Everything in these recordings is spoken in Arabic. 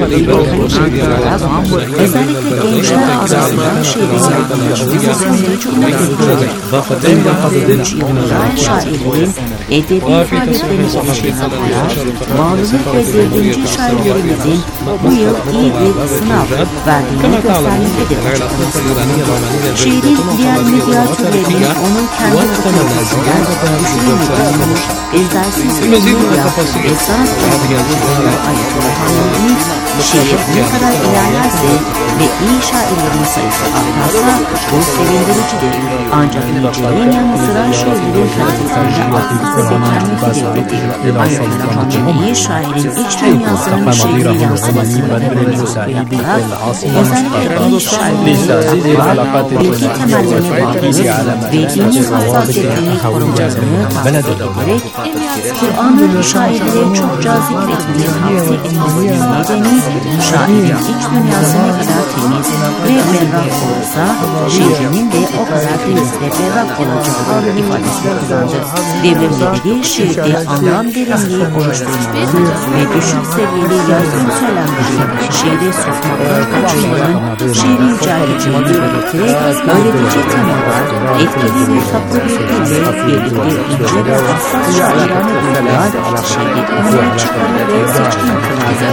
özellikle gençler arasında şiirin yaygınlaşmasına sonuç olabilir. 2023 yılında şairlerin edebi faaliyetlerini ilişkin raporlar, bağlılık ve devrimci şairlerimizin bu yıl iyi bir sınav verdiğini göstermektedir açıklaması. Şiirin diğer medya türlerinin onun kendi kapasitesinden düşünemediğini, egzersiz edilmeyi ve sanat kültürüne ait olan şiir ne kadar ilerlerse ve iyi şairlerin sayısı artarsa bu sevindiricidir. Ancak iyiciliğin yanı sıra şiirlerin kalitesinde artması beklenmektedir. Aynı zamanda iyi şairin iç dünyasının şiirine yansımasını vurgulayarak özellikle iyi şairlerin bilgi temellerine bağlı ve dini hassasiyetini korunacağını tavsiye ederek Kur'an'ın şairlere çok cazip etmeyi tavsiye etmesinin nedeni şairin iç dünyası ne kadar temiz ve berrak olursa şiirinin de o kadar temiz ve berrak olacağı ifadesini kullandı. Devrimleri şiirde anlam derinliği oluşturmanın ve düşük seviyeli yaygın söylemlerin şiiri sokmaktan kaçınmanın şiirin caydırıcılığını belirterek öğretici temalar, etkili ve tatlı bir dille birlikte ince ve hassas şairane duygular şiiri öne çıkarma ve seçkin kılardı.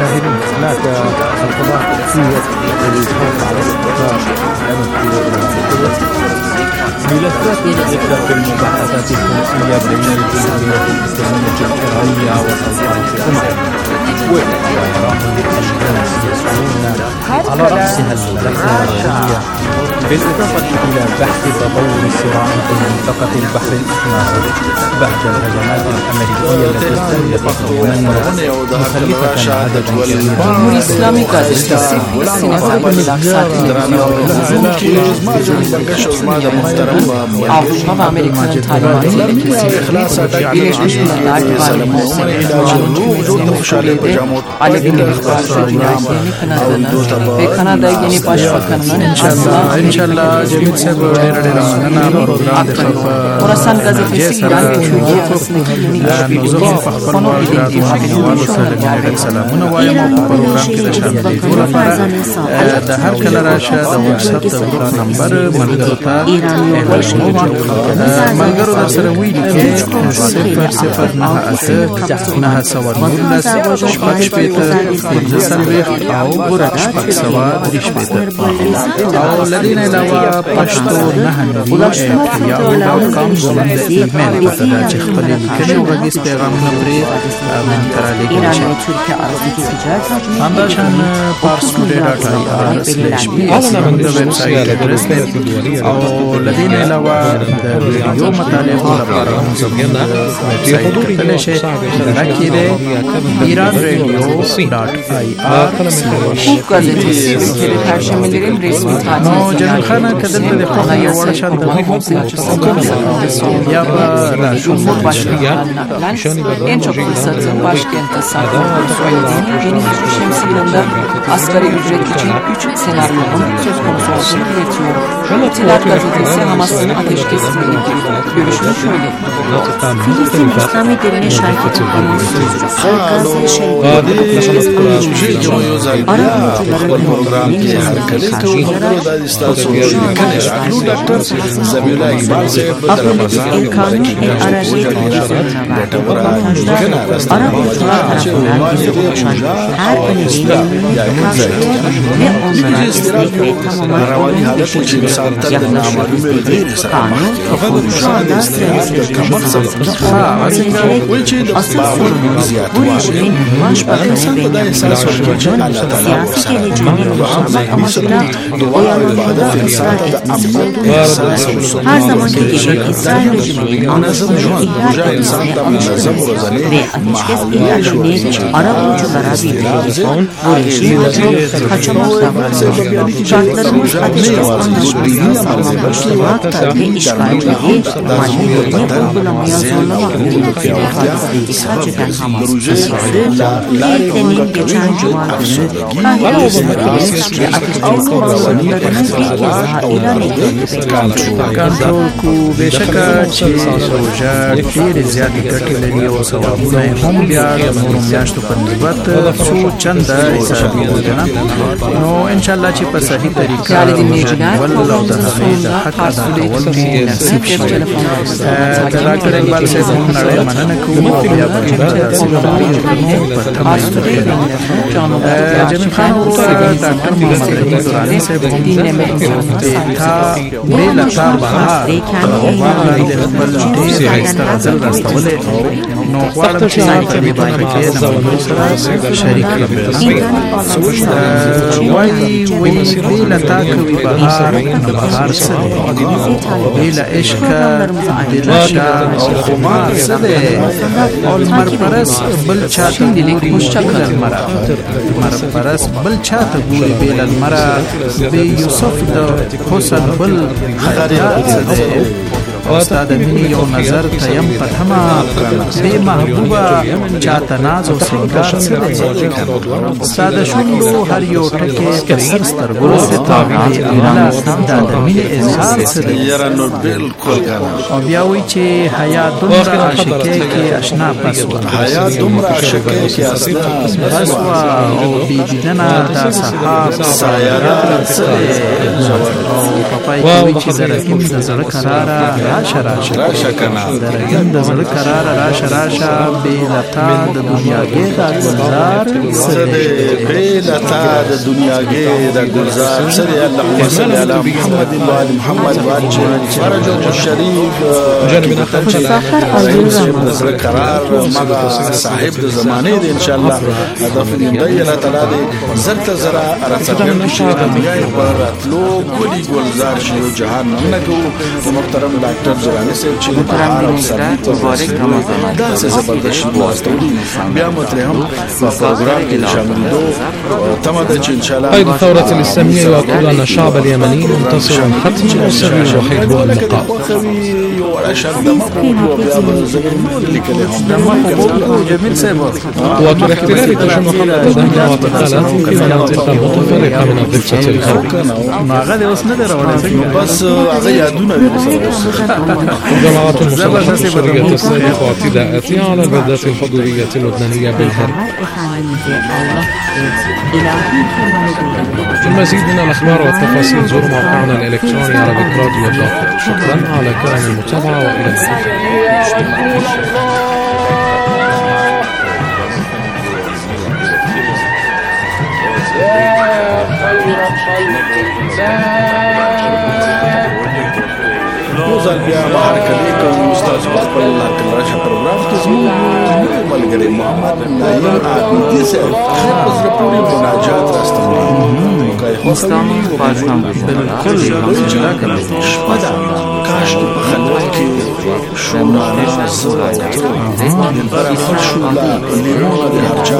ملفات الإطلاق المباحثات الفلسطينية بين الجمهورية الإسلامية الإيرانية وسلطنة عمان وإيران يسعون على رأسها الملفة الإيرانية بالإضافة إلى بحث تطور الصراع في منطقة البحر الأحمر بعد الهجمات الأمريكية التي استهدفت عمان مخلفة عددا كبيرا. جمهوری اسلامی gazetesi Filistin'e aksat Avrupa ve Amerika'nın talimatıyla kesildi. Birleşmiş Milletler Güvenlik Konseyi'nin Alevilerin karşı cinayetlerini kınadığını ve Kanada yeni başbakanının Orasan gazetesi İran ve Türkiye arasındaki yeni işbirliği konu edildiği haberini şunları geldi. ملګرو در سره ویلي کې 009 شپږ شپېته 15 او ګوره شپږ سوه درې شپېته او له دې نه علاوه پښتو 9 یا ویلکم زموږ د ایمیل پته ده چې خپلې لیکنې او غږیز پیغامونه پرې موږ ته رالیږلی شئ. همداشان parstoday.ir/psd زموږ د ویب سایټ اډرس دی او له دې نه علاوه د ویډیو مطالعو لپاره هم زموږ ویب سایټ کتلی شئ. هغه کې دی iranradio.ir. Hukuk gazetesi ülkede perşembelerin resmi tatili No, Celal Khan'a kadar da defa yavaş şartlı ya Cumhurbaşkanı'ndan en çok fırsatın başkentte sağladığı söylediğini yeni hizbi şemsi yılında asgari ücret için 3 senaryonun söz konusu olduğunu iletiyor. İtilaf gazetesi Hamas'ın ateşkesini ilgili görüşünü şöyle. Filistin İslami Direniş Hareketi'nin sözcüsü Gazze Şehitleri Arap ülkelerinin yönetimiyle Abdülhamid El-Kanuni El-Arabi televizyonuna verdiği röportajda Arap ülkeler tarafından yapılan her önerinin karşılıyor ve onlara destek ve tamamlanma yaklaşımı kanun toplumsal süresi asıl sorunumuz bu rejimin başbakanı Benjamin Netanyahou'nun siyasi geleceğini yaşamak amacıyla oyalanmada ısrar etmesi olduğunu her zamanki gibi İsrail rejiminin anlaşmayı ihlal etmesine alışkınız ve ateşkes ihlalini arabuluculara bildirdi. Bu rejim kaçamakla şartlarımız ateşkes anlaşmasını sağlamakla ve işgalcileri maddelerini uygulamaya zorlamak mümkün ifadesini ihraç eden Hamas sözcüsü Filistin'in geçen Cuma günü Kahire yönetimi ve ateşkes bağlılıklarını bir kez daha ilan ettiğini belirtti. کنټرول کو بشکه چې روژه ډېرې زیاتې ګټې لري او ثوابونه هم بیا د نورو میاشتو په نسبت څو چنده نو ان شاء الله چې په صحیح طریقه değerli dinleyiciler programımızın sonunda Karsu'da iletişim nasip cep telefonlarımızda ډاکټر اقبال صاحب هم نړۍ مننه کوو او بیا به جمیل خان ورته ډاکټر محمد رحیم درانی صاحب هم تا بیل تا بهار واغړی د خپل ډېر ښایسته غزل راستولی نو غواړم چې په دې برخه کې د ملګرو سره شریک کړم وایي بیل تا کوي بهار نو بهار څه دی بیل عشق دلشا او خمار څه دی او لمر پرس بل چاته ګوري لمر پرس بل چاته ګوري بیل لمره بې یوسف د حسن بل خیال څه دی استاد مینی یو نظر تیم پتما بے محبوبا چاته ناز او سنگار څه دی استاد شوندو هر یو ټکی پر سر سترګو ستاره دا د مینې اظهار څه دی او بیا وی چې حیا دومره عاشقۍ کې آشنا پسوه حیا دومره عاشقۍ کې آشنا پسوه او بی دیدنه دا صحاب سایرات څه دی او پپای کوي چې درکیم د زړه قراره راشه کنا درګم د زړه قرار راشه بیلتا د دنیاګي د گلزار سره بیلتا د دنیاګي د گلزار سره اللهم صل علی محمد و ال محمد و ال فرج الشریف جنبنا فخر عزیز د زړه قرار مغا صاحب د زمانه دی ان شاء الله هدف دی الله تعالی زرت زرا راتګم شي د دنیا پر راتلو ګلی گلزار شي جهان نه کو محترم ډاکټر زرانه سے مبارک رمضان دا څه زبردست واسطه بیا متهم په پروګرام کې شامل دو تمام چې ان شاء الله قائد الثورة الإسلامية يقول أن الشعب اليمني منتصر حتمي والسر الوحيد هو اللقاء قوات الاحتلال تشن حملة دم واعتقالات في مناطق متفرقة من الضفة الغربية بس هغه یادونه جماعات المسلحة تستهدف اعتداءاتها على البلدات الحضورية اللبنانية بالغرب. المزيد من الأخبار والتفاصيل زور موقعنا الإلكتروني arabicradio.com. شكرا على كرم المتابعة وإلى اللقاء. وزال بیا بهر کلی کوم استاد خپل کلاش پروګرام کې زموږ ملګری محمد نایم عابدی صاحب خپل پوری مناجات راستوي اسلام پاکستان بالکل جلا کړی شپدا کاش په خلوت کې شونا زړه برابر شولا لیمون د هرچا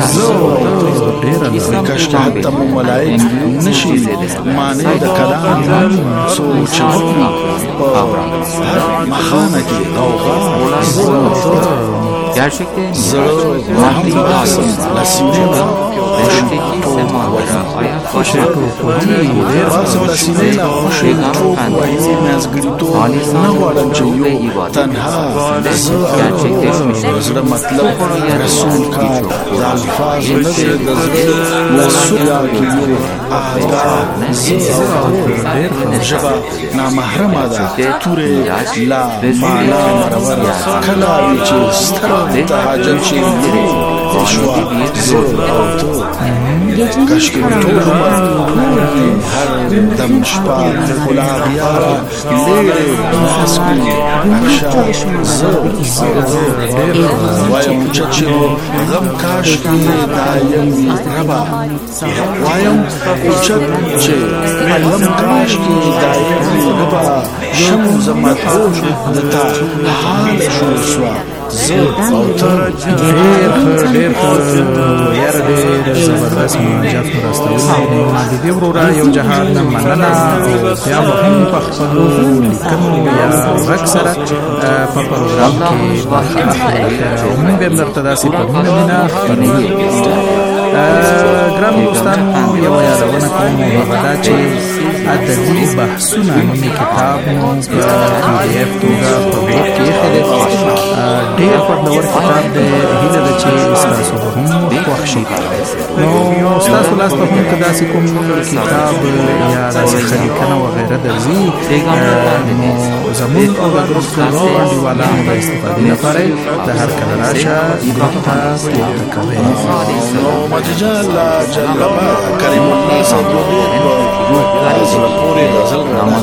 ډیر کاش حتی ملائک نشي معنی د کلام سوچ مخانه کې غوغا gerçekten maddi لسینه Eşteki semalara ayak başa لسینه ve ibadet gerçekleşmiş مطلب رسول کا الفاظ نظر لسیا کی جبا نامحرم ده توره لا مالا مرور کلاوی چه ستر تحاجت چه شوا زور او تو کشکی طول هر دم شپا خلا غیارا لیره ناسکو اکشا زور وایم چچه غم کاشکی دایم ربا وایم چچه غم کاشکی دایم ربا شم زمت روش دتا حال شو سوا ډېر یار ډېر زبردست مناجات راستوي د دې ورورا یو جهان مننه بیا هم په خپل لیکنو یا غږ سره په پروګرام کې موږ هم درته داسې په مینه محترم دوستانو یو یادونه کوم هغه دا چې ادبي بحثونه نومي کتاب مو په PDF توګه په ویب کې ایښی دی. ډېر خوندور کتاب دی. هیله ده چې ستاسو به هم خوښ شي. نو ستاسو لاس ته هم که داسې کوم کتاب یا داسې خلیکنه وغیره درځي نو زموږ او د ګروپ نورو انډیوالانو د استفادې لپاره د هر کله راشه ګروپ ته پورته کوئ. نو مججل جلبه کریم الله صاحب زړه پورې غزل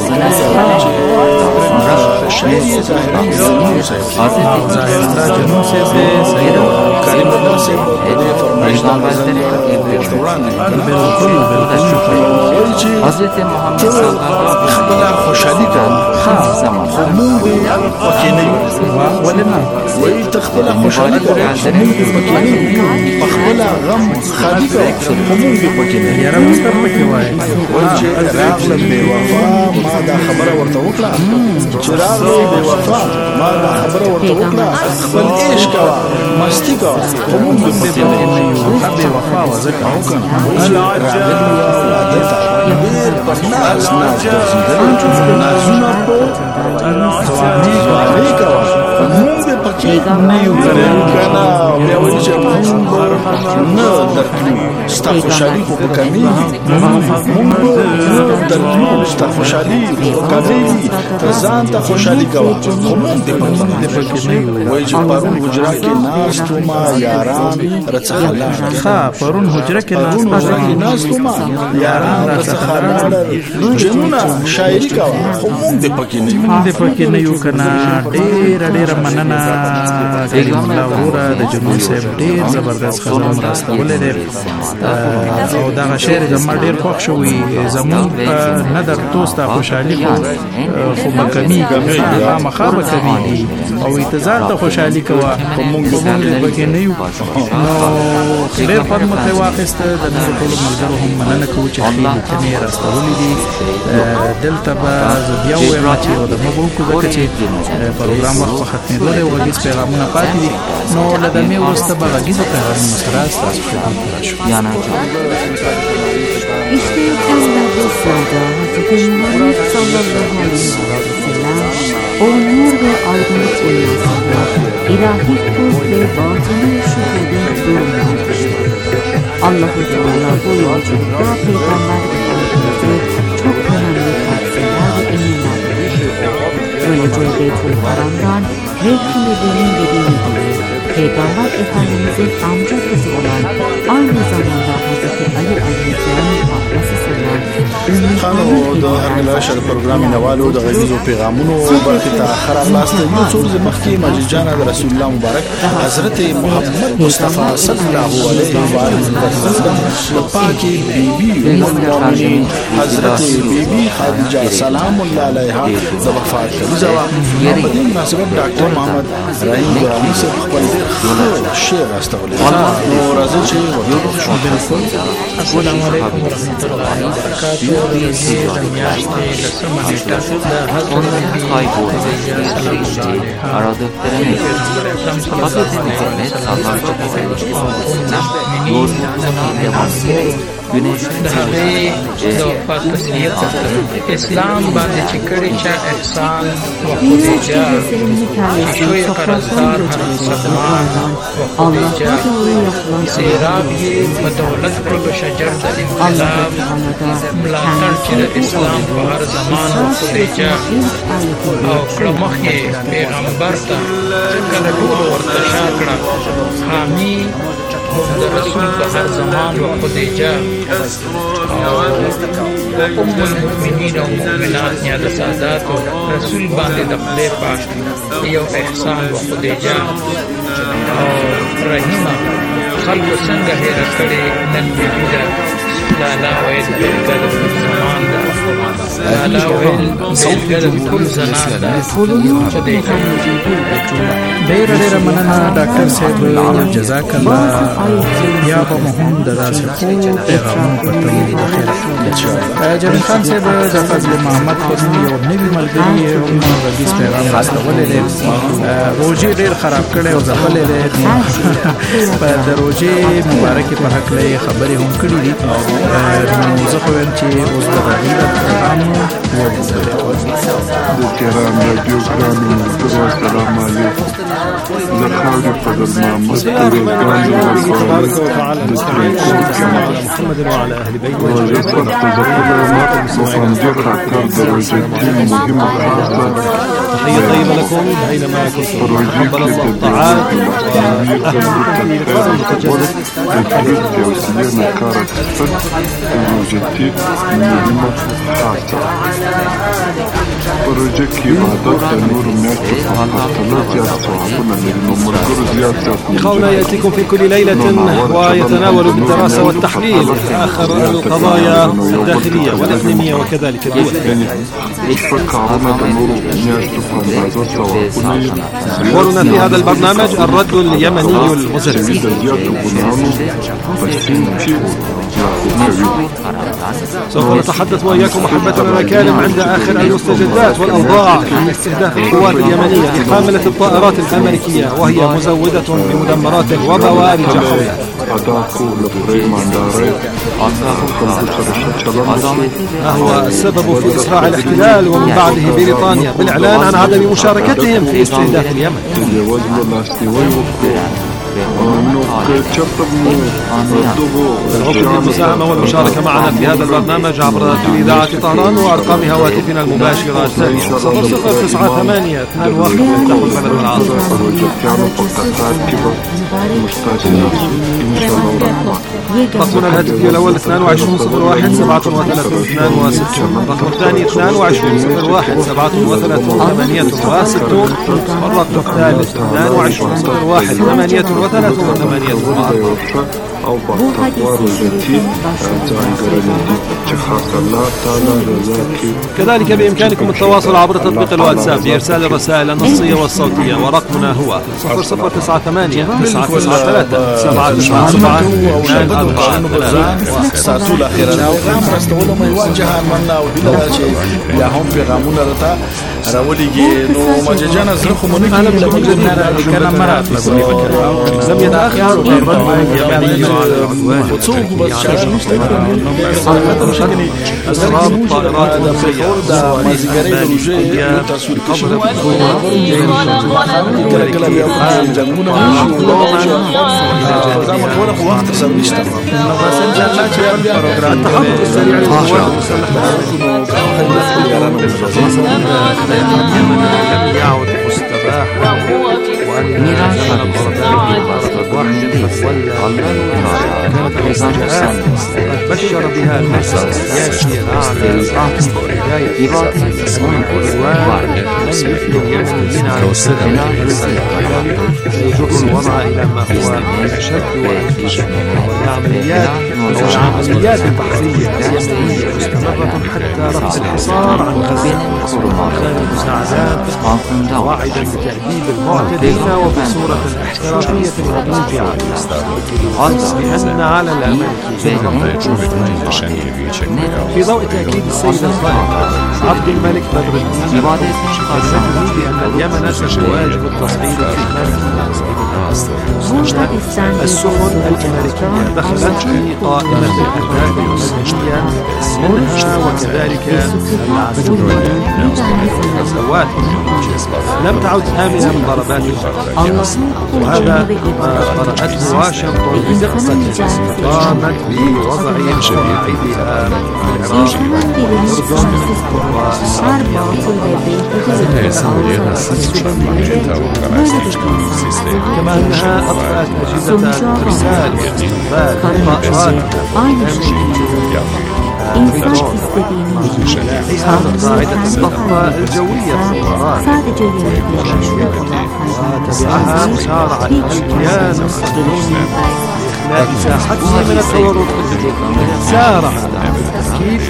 ظاهرالله جنون صاحب سید کریم الله صاحب د فرمایش د غزل وړاندې بالکل حضرت محمد صلی الله علیه خپل خوشحالي کوي خو موږ پکې نه یو. ولې نه وایي ته خپل خوشحالي کوي موږ پکې نه یو. په خپل غم خالي کوي موږ پکې نه یو. یاره موږ هم پکې وایي چې راغلم بې وفا ما دا خبره ورته وکړه چې راغلم بې وفا ما دا خبره ورته وکړه خپل عیش کوه مستي کوه خو موږ پکې نه یو. بې وفا وه ځکه ډېر په ناز ګرځېدلی نازونه په ځوانۍ کوه موږ پکې نه یو کړی که نه بیا وایي چې موږ نه درتلو ستا خوشحالي خو به کمېږي موږ به نه درتلو ستا خوشحالي خو به کمېږي ته ځان ته خوشحالي کوه خو موږ دې پکې نه یو. وایي چې پرون حجره کې ناست ومه یاران راڅخه لاړل. ښه پرون حجره کې ناست ومه یاران راڅخه لاړل. جنونه شاعري کوه خو موږ دې پکې نه یو. موږ دې پکې نه یو که نه. ډېره مننه کریم الله وروره د جنون صاحب ډېر زبردست غزل هم راستولی دی او دغه شعر زما ډېر خوښ شوی. زمونږ نه در تو ستا خوشحالي خو به کمېږي خامخا به کمېږي او انتظار ته خوشحالي کوه خو موږ دې پکې نه یو. نو ډېر خوند مو ترې واخیسته. د نورو ټولو ملګرو هم مننه کوو چې ښې لیکنې یې راستولي دي. دلته به زه بیا ووایم چې یو دمه به وکړو ځکه چې پروګرام وخت په ختمېدو دی. غږیز پیغامونه پاتې دي نو له دمې وروسته به غږیزو پیغامونو سره ستاسو خدمت ته راشو. O nur ve aydınlık dünyasında ilahi kul ve batını şuhudun durumlardır. Allah-u Teala bu yolculukta Peygamber Efendimiz'e çok önemli tavsiyeler ve emirler verir. Böylece Beyt-ül Haram'dan Mevkime'nin dediği gibi Peygamber Efendimiz'in amca kızı olan aynı zamanda Hazreti Ali Aleyhisselam'ın ablası sayılan خانو د هرګلاشه د پروګرام نوالو د غږیزو پیغامونو برخه ته اخر خلاص ته یو څو مخکې مسجد جانا د رسول الله مبارک حضرت محمد مصطفی صلی الله علیه و آله وسلم د پاکي بیبي ام المؤمنین حضرت بیبي خدیجه سلام الله علیها د وفات کړه. په دې مناسبت ډاکټر محمد رحیم ګرامی صاحب خپل شعر راستولی. نو راځي چې ورته شو. السلام علیکم ورحمۃ اللہ وبرکاتہ. اسلام باندې چې کړي چا احسان وخدیجه شوی قرضدار هر مسلمان وخدیجه سیراب یې په دولت کړو شجر د انقلاب ملاتړ چې د اسلام په هر زمان وخدیجه او کړه مخ یې پیغمبر ته کله ټول ورته شا کړه حامي د رسول په هر زمان وخدیجه ام المؤمنین او مؤمنات یا د ساداتو رسول باندې د خدای پاک یو احسان وخدیجه او رحیمه خلکو څنګه هېره کړې نن موجوده لالا ویل بېلګه د زمان ده ډېر مننه ډاکټر صاحب جزاک الله یا به مهم د داسې پیغامونو په تولید د خیر جمیل خان صاحب د فضل محمد په نوم یو نوي ملګري هم غږیز پیغام راستولی دی روژې ډېر خراب کړی او ځپلی دی په د روژې مبارکې په هکله یې خبرې هم کړي دي نو زه خو وایم چې اوس به د هغې د پیغام د تهران راډیو ګرانو ملګرو السلام علیکم زه خاورې فضل محمد تبارك وتعالى نستعين على محمد وعلى اهل بيته تحية طيبة لكم أينما كنتم تقبل الله الطاعات پروژه کې عبادت د نور میاشتو په پرتله زیات ثوابونه لري نو ملګرو زیات إخواننا يأتيكم في كل ليلة ويتناول بالدراسة والتحليل آخر القضايا الداخلية والإقليمية وكذلك الدولية. محورنا في هذا البرنامج الرد اليمني المزري. سوف نتحدث وإياكم محبة ونكالم عند آخر المستجدات والأوضاع في استهداف القوات اليمنية لحاملة الطائرات الأمريكية وهي مزودة بمدمرات وبوارج حولها. ما هو السبب في إسراع الاحتلال ومن بعده بريطانيا بالإعلان عن عدم مشاركتهم في استهداف اليمن؟ رغم المساهمة والمشاركة معنا في هذا البرنامج عبر إذاعة طهران وأرقام هواتفنا المباشرة التالية 0098 21 تحت البلد العاصمة. رقمنا الهاتفي الأول 22 01 37 62 الرقم الثاني 22 01 37 68 والرقم الثالث 22 01 38 او بطوار التي كذلك بإمكانكم التواصل عبر تطبيق الواتساب لإرسال الرسائل النصية والصوتية ورقمنا هو 0098 993 797 ساعتو الأخيرة پیغام راستولو مواجهه مننا او بلا شيء بیا هم پیغامونه رته راولېږي نو مجاجان زړه خو مونږ نه کنه مرات لم يتأخر الرد اليمني على العدوان أسراب الطائرات المسيرة التحرك السريع للقوات المسلحة اليمن لم يعد مستباحا وأن بشر بها المركز السياسي الأعلى بداية اليمنيين على السلام يجر الوضع إلى ما هو أشد وأكثر. العمليات البحرية اليمنية مستمرة حتى رفع الحصار عن غزة وإدخال المساعدات واعدا بتأديب المعتدين وبصورة احترافية وممتعة. بأن على الأمريكيين في ضوء تأكيد السيد القائد عبد الملك بدر الدين بأن اليمن ستواجه التصعيد في السفن الأمريكية دخلت في قائمة الأهداف المدنية منها وكذلك الغزوات لم تعد آمنة من ضربات وهذا ما قرأته واشنطن بدقة قامت بوضع قواعدها كما أنها أطلقت أجهزة الإرسال والاستقبال الطائرات قاعدة الضفة الجوية في الطائرات وتبعها مسارعة الكيان الصهيوني استثناء ساحته من التورط في الهجوم، سارع التفكير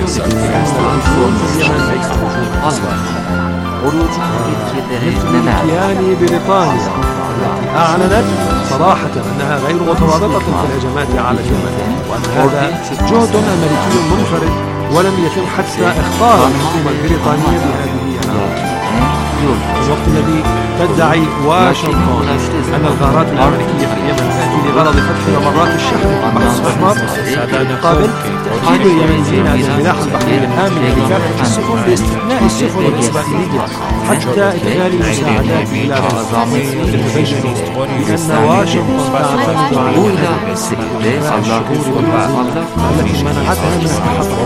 كياني بريطانيا التي أعلنت صراحة أنها غير متورطة في الهجمات على اليمن، وأن هذا جهد أمريكي منفرد ولم يتم حتى إخطار الحكومة البريطانية بهذه العملية. في الوقت الذي تدعي واشنطن أن الغارات الأمريكية في اليمن تأتي لغرض فتح ممرات الشحن في البحر الأحمر، بالمقابل تأكيد اليمنيين أن الملاحة البحرية آمنة لكافة السفن باستثناء السفن الإسرائيلية حتى إدخال مساعدات إلى غزة، لتبين بأن واشنطن تعتمد على الشهور والوزن التي منعتها من التحرك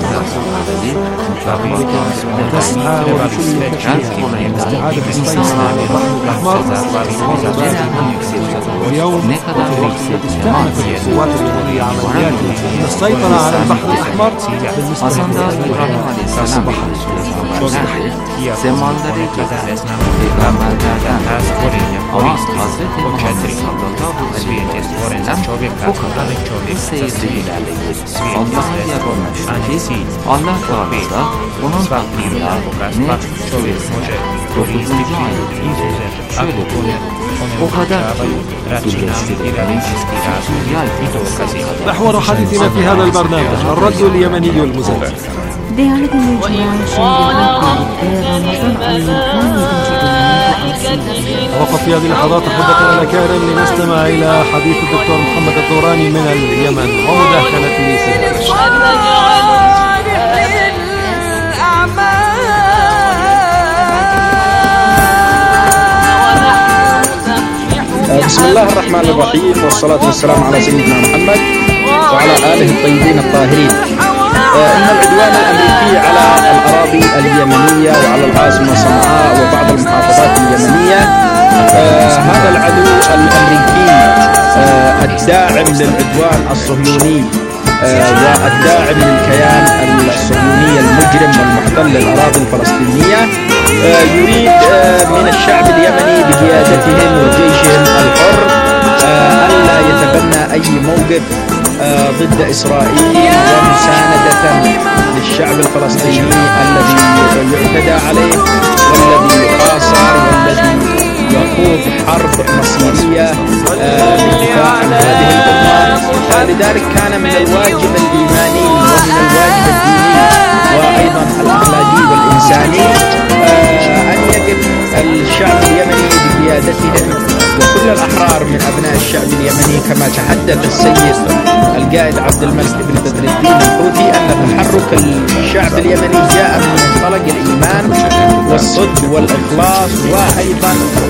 وتسعى وبكل تكليف استعادة السيطرة على البحر الأحمر ويوم في الوقت الذي استأنفت القوات اليمنية عملياتها السيطرة على البحر الأحمر بالنسبة Allah Teala onun takdirine ne isterse 9. ayette şöyle diyor: o kadar محور حديثنا في هذا البرنامج الرد اليمني المزدوج. Değerli dinleyiciler, وقف في هذه اللحظات أحبتنا الأكارم لنستمع إلى حديث الدكتور محمد الدوراني من اليمن ومداخلته في هذا بسم الله الرحمن الرحيم، والصلاة والسلام على سيدنا محمد وعلى آله الطيبين الطاهرين. إن العدوان الأمريكي على الأراضي اليمنية وعلى العاصمة صنعاء وبعض المحافظات اليمنية، هذا العدو الأمريكي الداعم للعدوان الصهيوني والداعم للكيان الصهيوني المجرم والمحتل للأراضي الفلسطينية يريد من الشعب اليمني بقيادتهم وجيشهم الحر ألا يتبنى أي موقف ضد إسرائيل ومساندة للشعب الفلسطيني الذي يعتدى عليه والذي يحاصر والذي يخوض حرب مصيرية للدفاع عن هذه الأمة. لذلك كان من الواجب الإيماني ومن الواجب الديني وأيضا الأخلاقي والإنساني أن يقف الشعب اليمني بقيادتهم وكل الأحرار من أبناء الشعب اليمني، كما تحدث السيد القائد عبد الملك بن بدر الدين الحوثي أن تحرك الشعب اليمني جاء من منطلق الإيمان والصدق والإخلاص وأيضا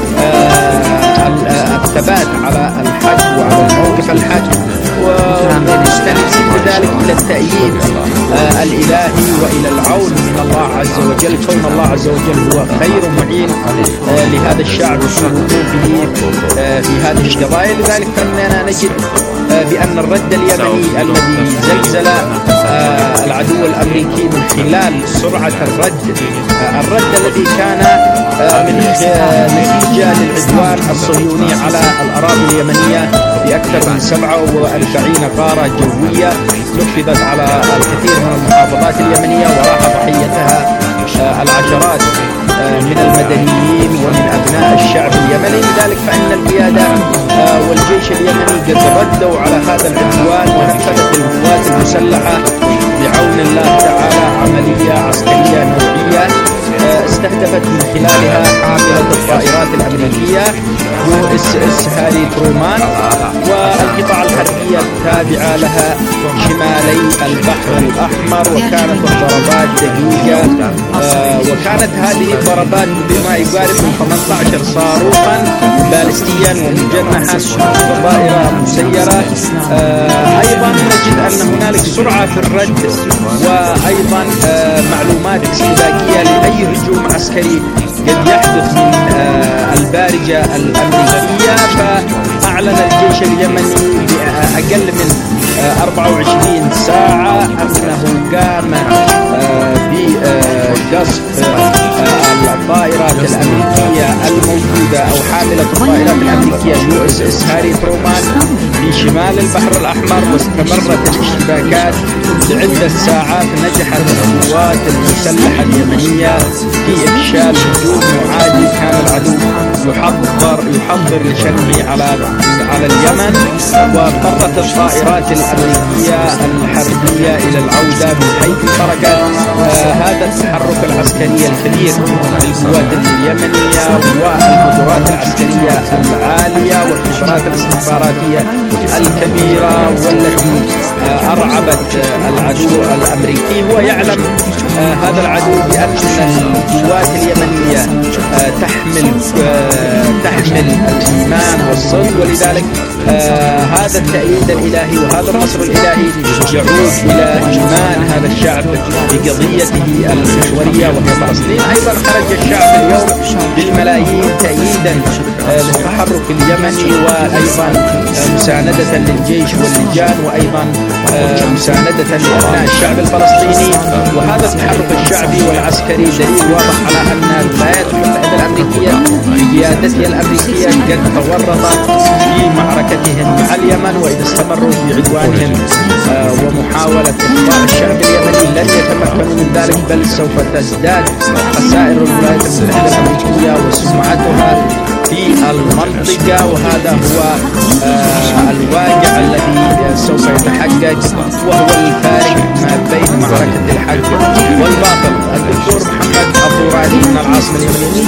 الثبات على الحق وعلى موقف الحق، ومستندين بذلك إلى التأييد الإلهي وإلى العون من الله عز وجل، كون الله عز وجل هو خير معين لهذا الشعب في وقوفه في هذه القضايا. لذلك فإننا نجد بأن الرد اليمني الذي زلزل العدو الأمريكي من خلال سرعة الرد الذي كان من نتيجة للعدوان الصهيوني على الأراضي اليمنية بأكثر من 47 غارة جوية نفذت على الكثير من المحافظات اليمنية وراح ضحيتها العشرات من المدنيين ومن أبناء الشعب اليمني. لذلك فإن القيادة والجيش اليمني قد ردوا على هذا العدوان ونفذت القوات المسلحة بعون الله تعالى عملية عسكرية نوعية استهدفت من خلالها حافلة الطائرات الأمريكية USS هاري ترومان والقطع الحربية التابعة لها شمالي البحر الأحمر، وكانت الضربات دقيقة وكانت هذه الضربات بما يقارب من 18 صاروخا باليستيا ومجنحا وطائرة مسيرة. أيضا نجد أن هنالك سرعة في الرد وأيضا معلومات استباقية لأي هجوم عسكري قد يحدث من البارجة الأمريكية. فأعلن الجيش اليمني بأقل من 24 ساعة أنه قام بقصف الطائرات الأمريكية الموجودة الموجودة أو حاملة الطائرات الأمريكية USS هاري ترومان في شمال البحر الأحمر، واستمرت الاشتباكات لعدة ساعات. نجحت القوات المسلحة اليمنية في إفشال هجوم معادي كان العدو يحضر لشنه على اليمن، واضطرت الطائرات الأمريكية الحربية إلى العودة من حيث خرجت. هذا التحرك العسكري الكبير للقوات اليمنية والقدرات العسكرية العالية والخبرات الاستخباراتية الكبيرة والتي أرعبت العدو الأمريكي. هو يعلم هذا العدو بأن القوات اليمنية تحمل الإيمان والصدق، ولذلك هذا التأييد الإلهي وهذا النصر الإلهي يعود إلى إيمان هذا الشعب بقضيته المحورية وهي فلسطين. أيضا خرج الشعب اليوم بالملايين تأييدا للتحرك اليمني، وأيضا مساندة للجيش واللجان، وأيضا مساندة لأبناء الشعب الفلسطيني. وهذا التحرك الشعبي والعسكري دليل واضح على أن الولايات المتحدة الأمريكية بقيادتها الأمريكية قد تورطت في معركتهم مع اليمن، وإذا استمروا في عدوانهم ومحاولة إخضاع الشعب اليمني لن يتمكنوا من ذلك، بل سوف تزداد خسائر الولايات المتحدة الأمريكية وسمعتها في المنطقة. وهذا هو الواقع الذي سوف يتحقق، وهو الفارق ما بين معركة الحق والباطل. الدكتور محمد الضوراني من العاصمة اليمنية.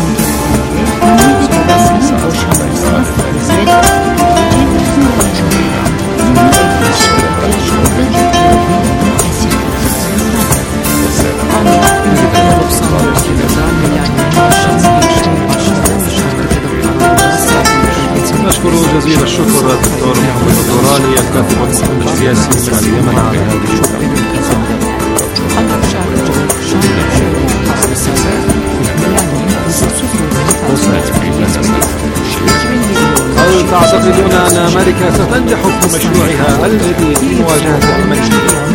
نشكر جزيل الشكر الدكتور محمد الضوراني الكاتب والمحلل السياسي من اليمن على هذه الشكر. هل تعتقدون أن أمريكا ستنجح في مشروعها الجديد في مواجهة الأمريكيين؟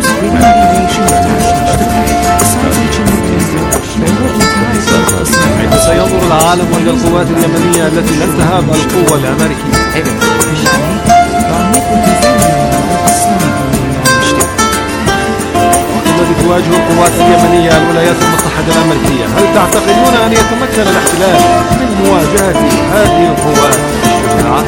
سينظر العالم إلى القوات اليمنية التي لن تهاب القوة الأمريكية. الذي تواجه القوات اليمنية الولايات المتحدة الأمريكية، هل تعتقدون أن يتمكن الاحتلال من مواجهة هذه القوات الشجاعة؟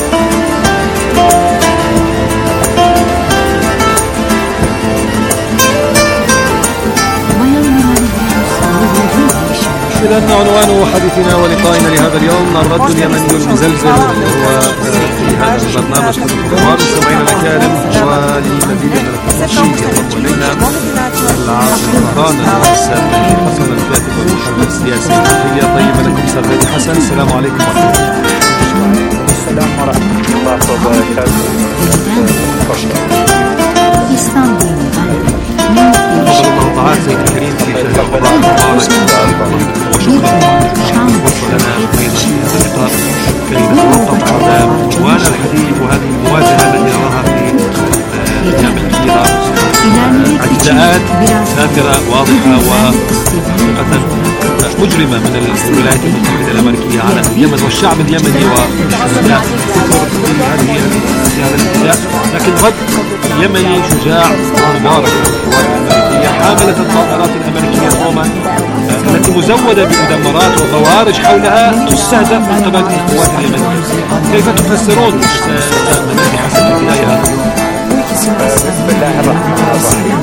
إذا عنوان حديثنا ولقائنا لهذا اليوم الرد اليمني المزلزل، وهو في هذا البرنامج حضور مستمعينا الأكارم ولمزيد من التفاصيل ينضم إلينا العاصم طهران الأستاذ مهدي حسن الكاتب والمحلل السياسي. تحية طيبة لكم أستاذ مهدي حسن، السلام عليكم ورحمة الله. السلام ورحمة الله وبركاته. تفضل المقطعات سيد الكريم في شهر رمضان المبارك، وشكرا لنا أيضا في هذا اللقاء كي نتوقف على عنوان الحديث وهذه المواجهة التي نراها في الأيام الأخيرة. اعتداءات سافرة واضحة وحقيقة مجرمة من الولايات المتحدة الأمريكية على اليمن والشعب اليمني والشهداء كثر في هذا الاعتداء، لكن رد يمني شجاع ومبارك القوات الأمريكية حاملة الطائرات الأمريكية رومان التي مزودة بمدمرات وبوارج حولها تستهدف من قبل القوات اليمنية. كيف تفسرون مهدي حسن في البداية هذا؟ بسم الله الرحمن الرحيم.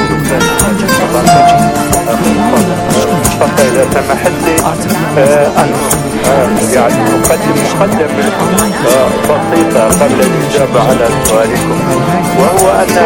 إذا سمحت لي أن أقدم مقدمة بسيطة قبل الإجابة على سؤالكم، وهو أن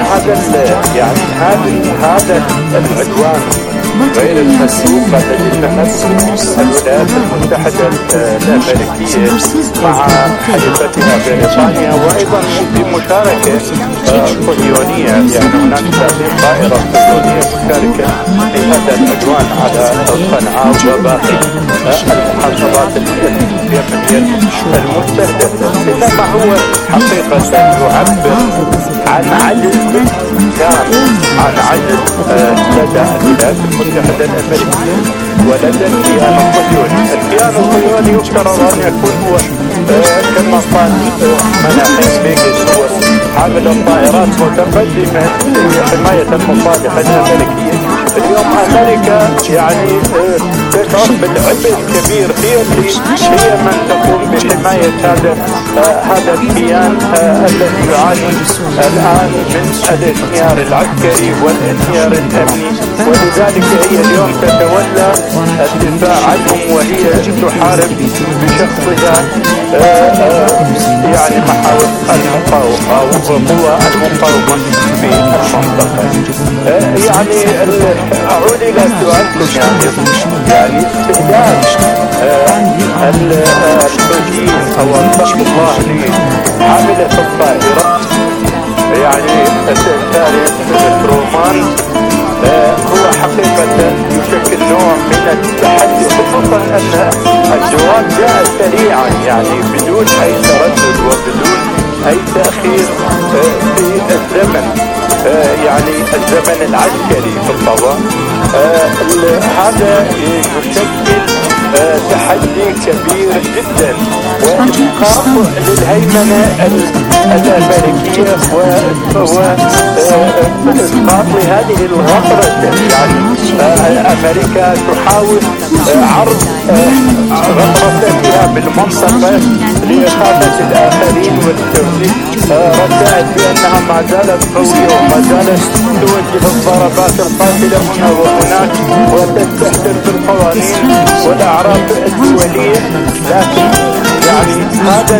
هذا العدوان غير المسبوق الذي تمت الولايات المتحدة الأمريكية مع حليفتها بريطانيا، وأيضا بمشاركة صهيونية، يعني هناك 30 طائرة صهيونية مشاركة في هذا العدوان على صنعاء وباقي المحافظات اليمنية المستهدفة، إنما هو حقيقة يعبر عن عجز عن عجز لدى الولايات المتحدة الأمريكية ولدى الكيان الصهيوني. الكيان الصهيوني يفترض أن يكون هو كما قال مناخيم بيجن هو حامل الطائرات متقدمة لحماية المصالح الأمريكية. اليوم أمريكا يعني تشعر بالعبء الكبير، هي من تقوم بحماية هذا الكيان الذي يعاني الآن من الانهيار العسكري والانهيار الأمني، ولذلك هي اليوم تتولى الدفاع عنهم وهي تحارب بشخصها يعني محاور المقاومة وقوى المقاومة في المنطقة. يعني أعود إلى سؤالكم يعني استخدام الحوثيين أو أنصار الله لحاملة الطائرة يعني الثالث ترومان هو حقيقة يشكل نوع من التحدي، خصوصا أن الجواب جاء سريعا يعني بدون أي تردد وبدون أي تأخير في الزمن، يعني الزمن العسكري في الفضاء. هذا يشكل تحدي كبير جدا وإيقاف للهيمنة الأمريكية وإسقاط لهذه الغطرسة. يعني أمريكا تحاول عرض غطرستها بالمنطقة لإخافة الآخرين والتوجيه رسائل بأنها ما زالت قوية وما زالت توجه الضربات القاتلة هنا وهناك وتستهدف بالقوانين والأعراف الدولية. لكن يعني هذا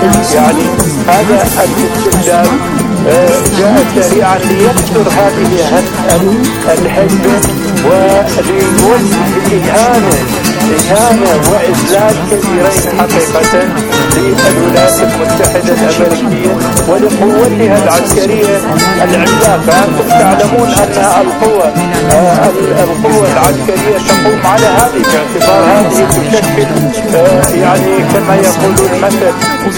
الاستخدام جاء سريعا ليكسر هذه الهجمة وليوجه إهانة وإذلال كبيرين حقيقة للولايات المتحدة الأمريكية ولقوتها العسكرية العملاقة. أنتم تعلمون أن القوة العسكرية تقوم على هذه باعتبار هذه تشكل يعني كما يقولون مثل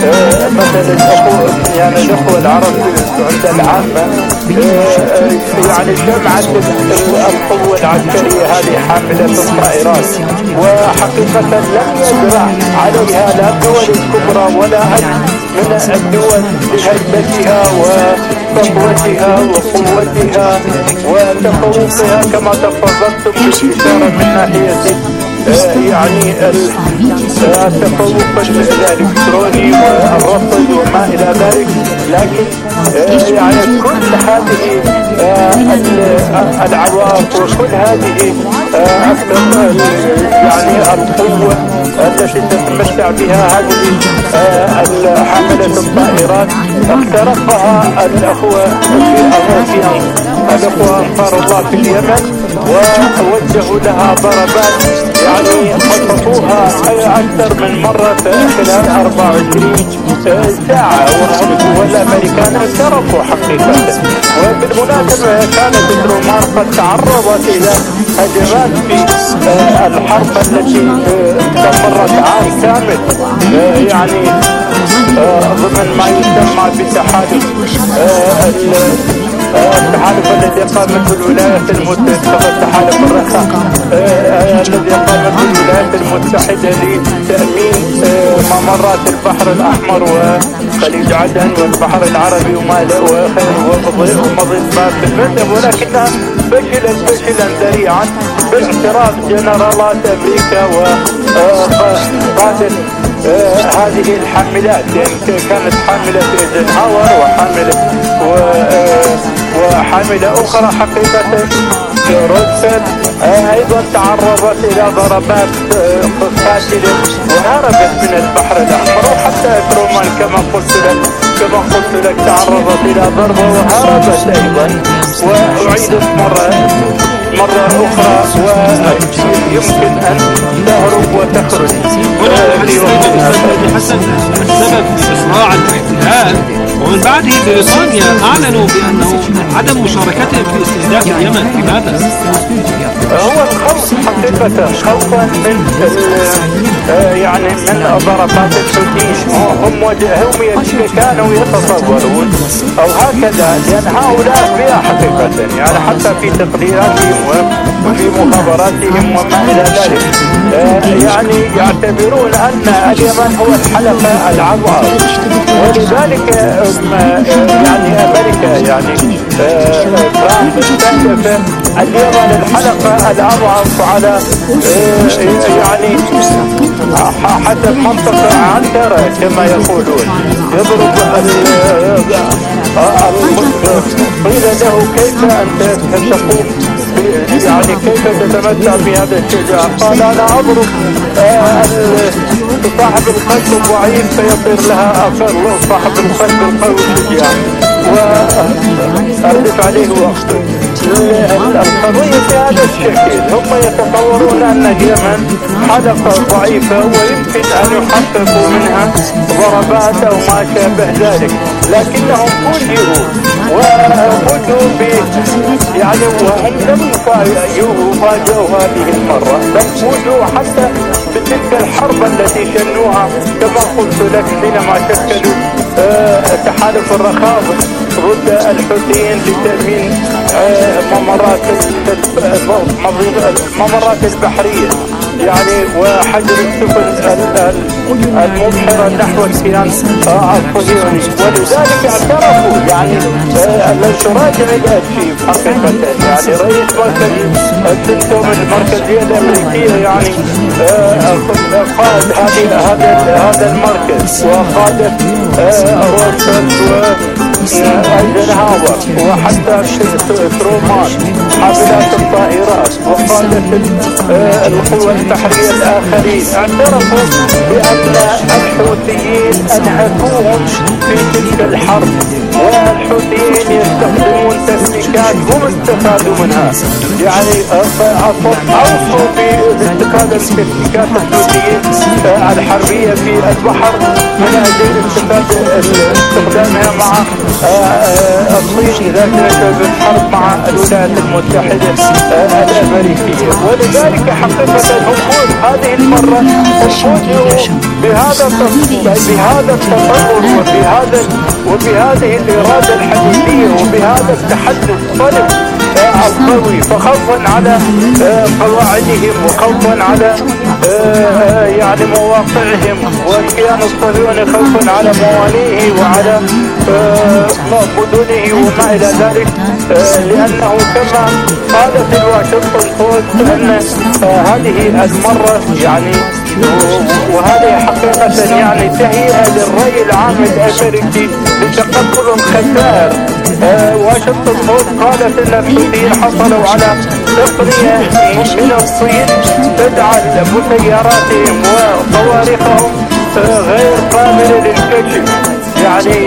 الأخوة العرب عند العامة يعني جمعت القوة العسكرية هذه حاملة الطائرات، وحقيقة لم يزرع عليها لا الدول الكبرى ولا أي من الدول بهيبتها وقوتها وقوتها وتفوقها كما تفضلتم بالإشارة من ناحية يعني التفوق الإلكتروني والرصد وما إلى ذلك. لكن يعني كل هذه العوائق وكل هذه يعني القوة التي تتمتع بها هذه حاملة الطائرات اخترقها الأخوة أنصار الله في اليمن ووجهوا لها ضربات يعني خططوها أكثر من مرة خلال 24 ساعة والأمريكان اعترفوا حقيقة. وبالمناسبة كانت الرومان قد تعرضت إلى هجمات في الحرب التي استمرت عام كامل يعني ضمن ما يسمى بتحالف التحالف الذي قامت الولايات المتحدة التحالف الرخاء الذي قامت الولايات المتحدة لتأمين ممرات البحر الأحمر وخليج عدن والبحر العربي وما ومضيق باب المندب، ولكنها فشلا ذريعا باعتراف جنرالات أمريكا وقادة هذه الحاملات، يعني كانت حاملة ايزنهاور وحاملة أخرى حقيقة روزفلت أيضا تعرضت إلى ضربات قاتلة وهربت من البحر الأحمر. وحتى ترومان كما قلت لك تعرضت إلى ضربة وهربت أيضا وأعيدت مرة مرة أخرى ويمكن أن تهرب وتخرج. حسن السبب في إسراع الاحتلال ومن بعده بريطانيا أعلنوا بأنه عدم مشاركتهم في استهداف اليمن. لماذا؟ هو الخوف حقيقة خوفا من يعني من ضربات الحوثيين. هم كانوا يتصورون أو هكذا، لأن هؤلاء فيها حقيقة يعني حتى في تقديراتهم وفي مخابراتهم وما إلى ذلك يعني يعتبرون أن اليمن هو الحلقة الأضعف، ولذلك يعني أمريكا يعني ترامب استهدف اليمن الحلقة الأضعف على يعني حسب منطقة عنترة كما يقولون. يضرب قيل له كيف أنت تقوم يعني كيف تتمتع بهذا الشجاع؟ قال أنا أضرب صاحب القلب الضعيف فيصير لها أثر صاحب القلب القوي الشجاع وأردف عليه وأقتل. القضية في هذا الشكل، هم يتصورون أن اليمن حلقة ضعيفة ويمكن أن يحققوا منها ضربات أو ما شابه ذلك، لكنهم فوجئوا يعني وهم لم يفاجئوا هذه المرة، بل فوجئوا حتى بتلك الحرب التي شنوها كما قلت لك حينما شكلوا تحالف الرخاء ضد الحوثيين لتأمين ممرات البحرية يعني وحجر السفن المبحرة نحو الكيان الصهيوني. ولذلك اعترفوا يعني الانشراج الارشيف حقيقة يعني رئيس مركز السنتوم المركزية الأمريكية يعني قاد هذا المركز وقادة روزفلت وايزنهاور وحتى ترومان حافلات الطائرات وقادة القوى البحرية الآخرين اعترفوا بأن الحوثيين أنهكوهم في تلك الحرب، والحوثيين يستخدمون تكنيكات هم استفادوا منها يعني أوصوا باستخدام التكنيكات الحوثيين الحربية في البحر من أجل استخدامها مع الصين إذا كانت بالحرب مع الولايات المتحدة الأمريكية. ولذلك حقيقة الهبوط هذه المرة فوجئوا بهذا التطور وبهذه الإرادة الحديثية وبهذا التحدي الصلب القوي، فخوفا على قواعدهم وخوفا على يعني مواقعهم، والكيان الصهيوني خوفا على موانئه وعلى مدنه وما إلى ذلك، لأنه كما قالت الواشنطن بوست أن هذه المرة يعني وهذه حقيقة يعني تهيئة للرأي العام الأمريكي لتقبل الخسائر. واشنطن بوست قالت أن الحوثيين حصلوا على تقنية من الصين تجعل مسيراتهم وصواريخهم غير قابلة للكشف، يعني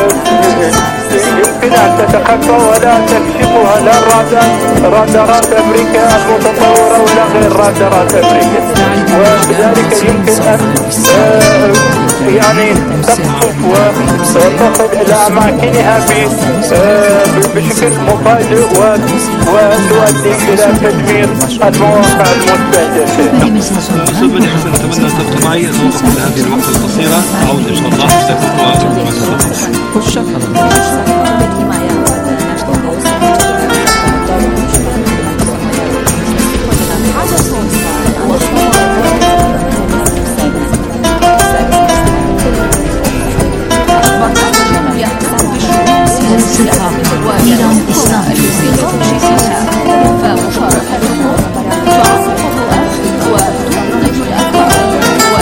يمكن أن تتخفى ولا تكشفها لا رادارات أمريكا المتطورة ولا غير رادارات أمريكا، وبذلك يمكن أن يعني تقصف وتصل إلى أماكنها بشكل مفاجئ وتؤدي إلى تدمير المواقع المستهدفة. أستاذ مدحت حسن، أتمنى أن تبقى معي أتوقف من هذه الوقفة القصيرة، أعود إن شاء الله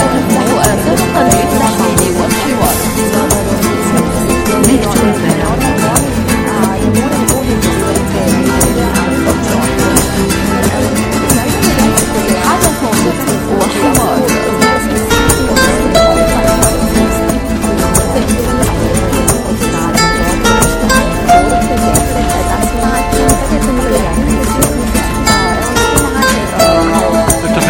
Victory Banner.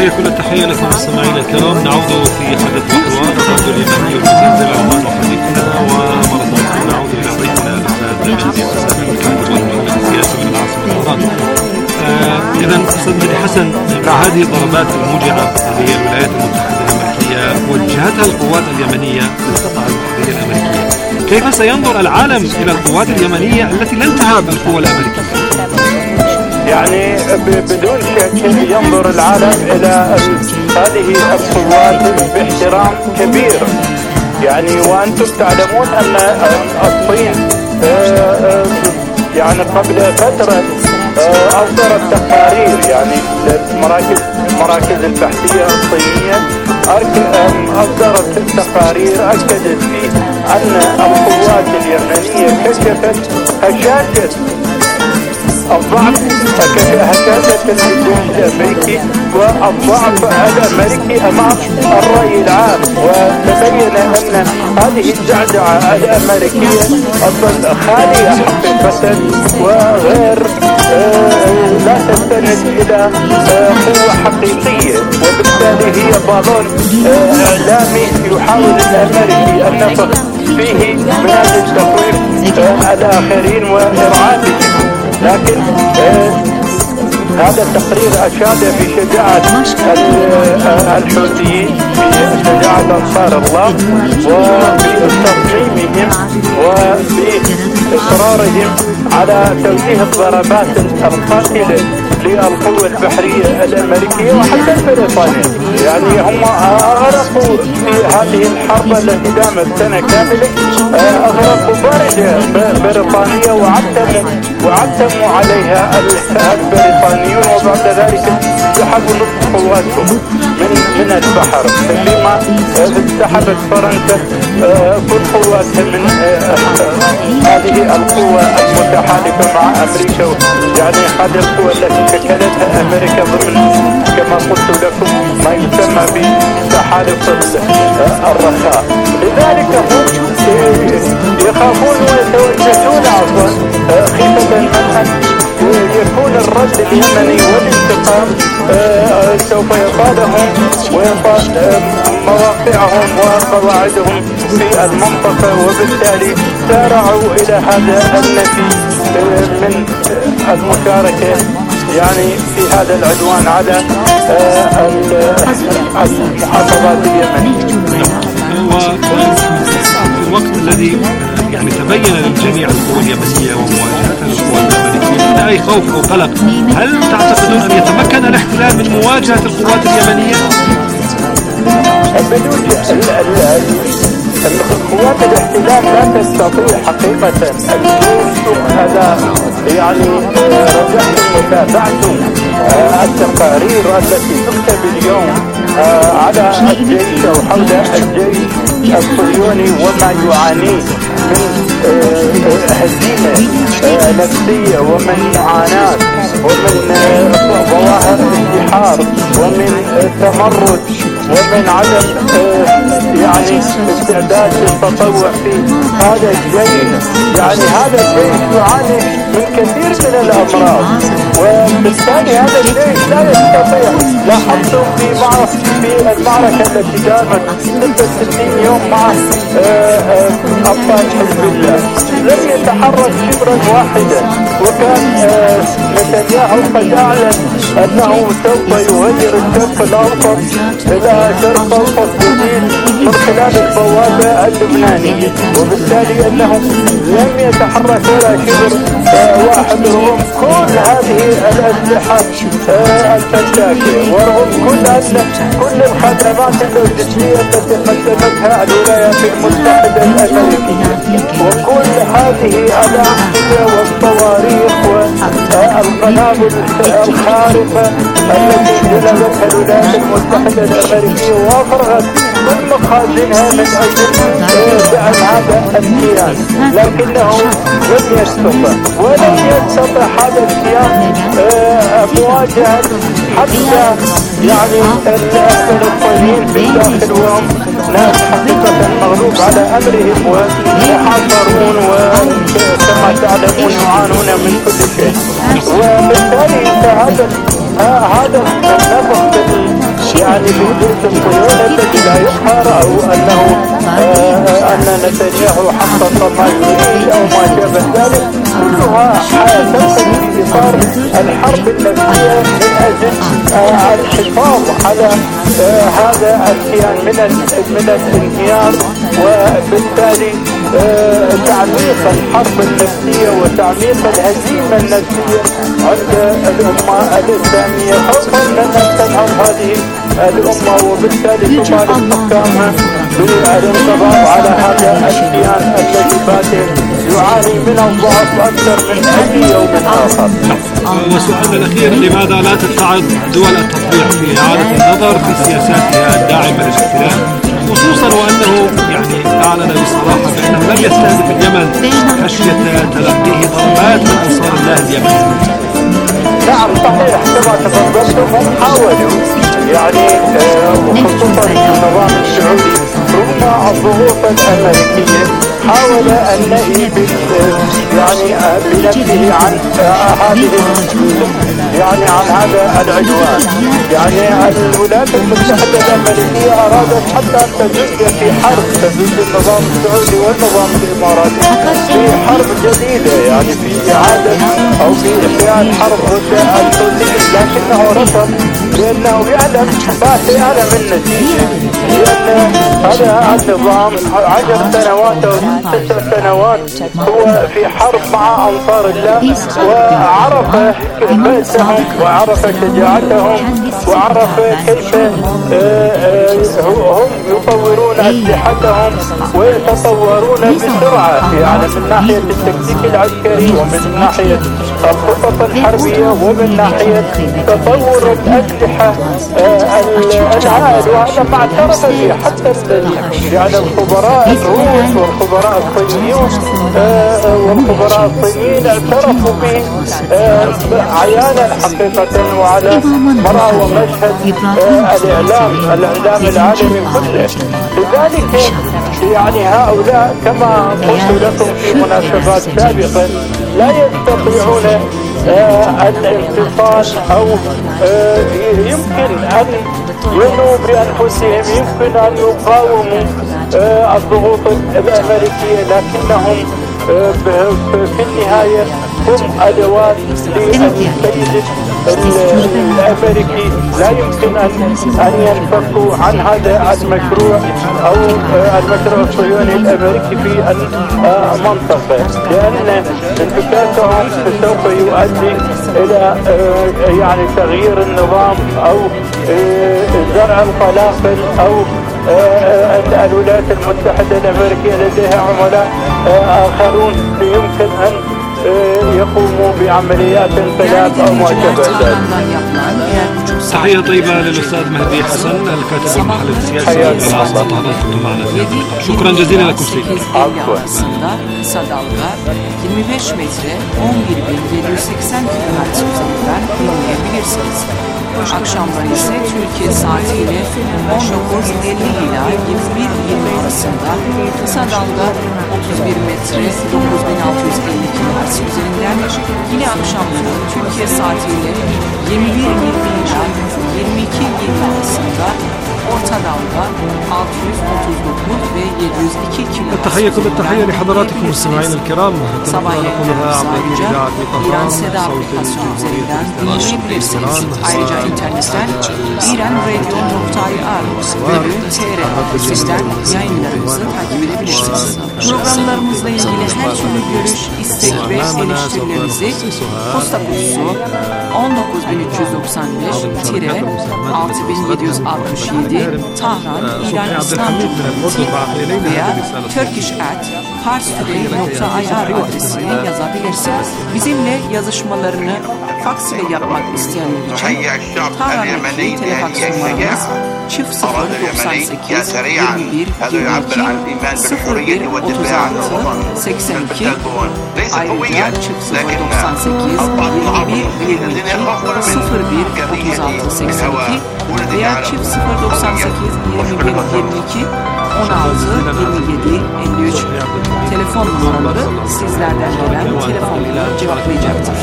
تحية كل التحية لكم مستمعينا الكرام. نعود في حدث وحوار الراديو اليمني والمزيد العنوان وحديثنا، ومرة أخرى نعود إلى ضيفنا الأستاذ مهدي حسن الكاتب والمحلل السياسي من العاصمة طهران. إذا أستاذ مهدي حسن، مع هذه الضربات الموجعة اللي هي الولايات المتحدة الأمريكية وجهتها القوات اليمنية للقطاع المحلية الأمريكية، كيف سينظر العالم إلى القوات اليمنية التي لن تهاب القوى الأمريكية؟ يعني بدون شك ينظر العالم إلى هذه القوات باحترام كبير. يعني وأنتم تعلمون أن الصين يعني قبل فترة أصدرت تقارير، يعني المراكز البحثية الصينية أصدرت تقارير أكدت فيه أن القوات اليمنية كشفت هشاشة الضعف، هشاشة الجيش الأمريكي والضعف الأمريكي أمام الرأي العام، وتبين أن هذه الزعزعة الأمريكية أصلا خالية حقيقة وغير لا تستند إلى قوة حقيقية، وبالتالي هي بالون إعلامي يحاول الأمريكي النفخ فيه من أجل تخويف الآخرين وإرعابهم. لكن هذا التقرير أشاد بشجاعة الحوثيين، بشجاعة أنصار الله، وبتصميمهم وبإصرارهم على توجيه الضربات القاتلة للقوة البحرية الأمريكية وحتى البريطانية. يعني هم أغرقوا في هذه الحرب التي دامت سنة كاملة، أغرقوا باردة بريطانية وعتموا عليها البريطانيون، وبعد ذلك سحبوا نصف قواتهم من البحر، فيما سحبت فرنسا كل قواتها من هذه القوة المتحالفة مع أمريكا. يعني هذه القوة التي شكلتها أمريكا ضمن كما قلت لكم ما يسمى بتحالف الرخاء. لذلك هم يخافون ويتوجسون خيفة من أن يكون الرد اليمني والانتقام سوف يطالهم ويطال مواقعهم وقواعدهم في المنطقة، وبالتالي سارعوا إلى هذا النفي من المشاركة يعني في هذا العدوان على المحافظات اليمنية. وفي الوقت الذي يعني تبين للجميع القوى اليمنية ومواجهتها للقوى الأمريكية من أي خوف أو قلق، هل تعتقدون أن يتمكن الاحتلال من مواجهة القوات اليمنية؟ قوات الاحتلال لا تستطيع حقيقة هذا. يعني رجعتم وتابعتم التقارير التي تكتب اليوم على الجيش أو حول الجيش الصهيوني وما يعانيه من هزيمة نفسية ومن معاناة ومن ظواهر انتحار ومن تمرد ومن عدم يعني استعداد للتطوع في هذا الجيش. يعني هذا الجيش يعاني من كثير من الأمراض، وبالتالي هذا الجيش لا يستطيع. لاحظتم في المعركة التي دامت 66 يوم مع أبطال حزب الله لم يتحرك شبرا واحدا، وكان نتنياهو قد أعلن أنه سوف يغير الشرق الأوسط إلى شرق أوسط جديد من خلال البوابة اللبنانية، وبالتالي أنه لم يتحرك ولا شبر واحد رغم كل هذه الأسلحة الفتاكة ورغم كل الخدمات اللوجستية التي قدمتها الولايات المتحدة الأمريكية وكل هذه الأحذية والصواريخ والقنابل الخارقة التي جلبتها الولايات المتحدة الأمريكية وأفرغت كل مخازنها من أجل دعم هذا الكيان، لكنه لم يستطع هذا الكيان مواجهة حتى يعني الفلسطينيين في الداخل وهم ناس حقيقة مغلوب على أمرهم ويحاصرون وكما تعلمون يعانون من كل شيء. وبالتالي هذا النفخ يعني بحدوث الصهيون الذي لا يقهر أو أنه أن نتنياهو حقق ما يريد أو ما شابه ذلك، كلها تدخل في إطار الحرب النفسية من أجل الحفاظ على هذا الكيان من الانهيار، وبالتالي تعميق الحرب النفسية وتعميق الهزيمة النفسية عند الأمة الإسلامية، خوفا من أن تنهض هذه الأمة وبالتالي تطالب حكامها بالانقضاض على هذا الكيان الذي بات يعاني من الضعف أكثر من أي يوم آخر. وسؤالنا الأخير، لماذا لا تتعظ دول التطبيع في إعادة النظر في سياساتها الداعمة للاحتلال، خصوصا وأنه يعني أعلن بصراحة بأنه لم يستهدف اليمن خشية تلقيه ضربات من أنصار الله اليمنيين؟ نعم صحيح، كما تفضلتم هم حاولوا يعني خصوصا النظام السعودي رغم الضغوط الأمريكية حاول النهي يعني بنفسه عن هذا العدوان. يعني الولايات المتحدة الأمريكية أرادت حتى أن تجد في حرب تجد النظام السعودي والنظام الإماراتي في حرب جديدة، يعني في إعادة أو في إحياء الحرب ضد الحوثيين، لكنه رفض لأنه يعلم ما سيعلم النتيجة، لأن هذا النظام 10 سنوات أو 9 سنوات هو في حرب مع أنصار الله، وعرف بأسهم وعرف شجاعتهم وعرف كيف هم يطورون أسلحتهم ويتطورون بسرعة، يعني من ناحية التكتيك العسكري ومن ناحية الخطط الحربية ومن ناحية تطور الأسلحة الهائل، وهذا ما اعترف به حتى يعني الخبراء الروس والخبراء الصينيون اعترفوا به عيانا حقيقة وعلى مرأى ومشهد الإعلام العالمي كله. لذلك يعني هؤلاء كما قلت لكم في مناسبات سابقة لا يستطيعون الانفصال أو يمكن أن ينوا بأنفسهم، يمكن أن يقاوموا الضغوط الأمريكية، لكنهم في النهاية هم أدوات للسيد الأمريكي، لا يمكن أن ينفكوا عن هذا المشروع أو المشروع الصهيوني الأمريكي في المنطقة، لأن انفكاكهم سوف يؤدي إلى يعني تغيير النظام أو زرع القلاقل أو الولايات المتحدة الأمريكية لديها عملاء آخرون يمكن أن يقوموا بعمليات انقلاب أو ما شابه ذلك. تحية طيبة للأستاذ مهدي حسن الكاتب المحلي السياسي للعاصمة طهران، كنتم معنا في هذا اللقاء. شكرا جزيلا لكم سيدي. Kısa dalga 25 metre 11.780 km üzerinden dinleyebilirsiniz. Akşamları ise Türkiye saatiyle 19.50 ila 21.20 arasında kısa dalga 31 metre 9650 km üzerinden, yine akşamları Türkiye saatiyle 21.20 ila 22.20 arasında orta dalga 639 ve 702 km. التحية كل التحية لحضراتكم المستمعين الكرام، كما نقولها عبر إذاعة طهران صوت الجمهورية الإسلامية. Ayrıca internetten iranradio.ir /tr adresinden yayınlarımızı takip edebilirsiniz. Programlarımızla ilgili her türlü görüş, istek ve eleştirilerinizi posta kutusu 19795-6767 Tahran, İran İstanbul veya turkish@parstoday.ir adresine yazabilirsiniz. Bizimle yazışmalarını faks ile yapmak isteyenler için Tahran'daki telefaks numaramız 098 21 22 01 36 82. Ayrıca 098 21 22 01 36 82 veya 098 21 22 16 27 53 telefon numaraları sizlerden gelen telefonları cevaplayacaktır.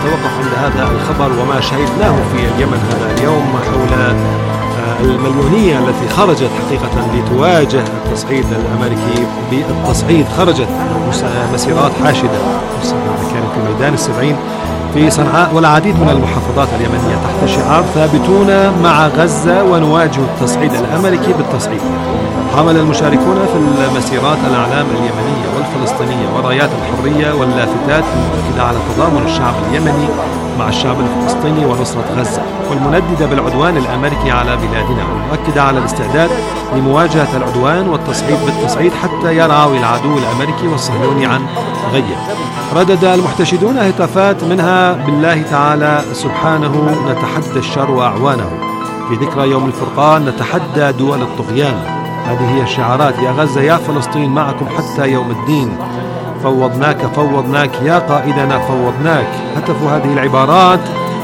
نتوقف عند هذا الخبر وما شهدناه في اليمن هذا اليوم حول المليونية التي خرجت حقيقة لتواجه التصعيد الأمريكي بالتصعيد. خرجت مسيرات حاشدة كانت في ميدان السبعين في صنعاء والعديد من المحافظات اليمنية تحت شعار ثابتون مع غزة ونواجه التصعيد الأمريكي بالتصعيد. حمل المشاركون في المسيرات الأعلام اليمنية والفلسطينية ورايات الحرية واللافتات المؤكدة على تضامن الشعب اليمني مع الشعب الفلسطيني ونصرة غزة، والمنددة بالعدوان الأمريكي على بلادنا، والمؤكدة على الاستعداد لمواجهة العدوان والتصعيد بالتصعيد حتى يرعوي العدو الأمريكي والصهيوني عن غيه. ردد المحتشدون هتافات منها بالله تعالى سبحانه نتحدى الشر وأعوانه، في ذكرى يوم الفرقان نتحدى دول الطغيان. هذه هي الشعارات: يا غزة يا فلسطين معكم حتى يوم الدين، فوضناك فوضناك يا قائدنا فوضناك. هتفوا هذه العبارات